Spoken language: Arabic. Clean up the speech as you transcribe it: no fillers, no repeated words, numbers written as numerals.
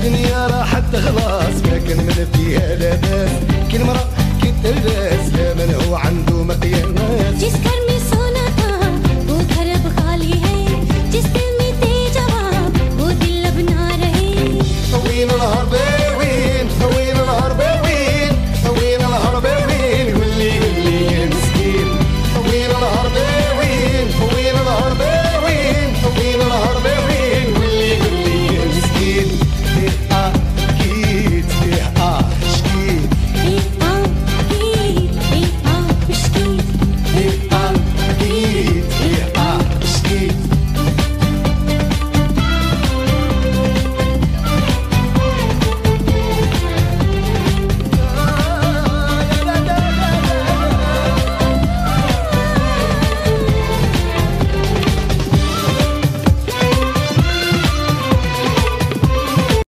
الدنيا راحت خلاص ما كان من فيها لاباس كل مرة كي تلبس لا من هو عنده مقياس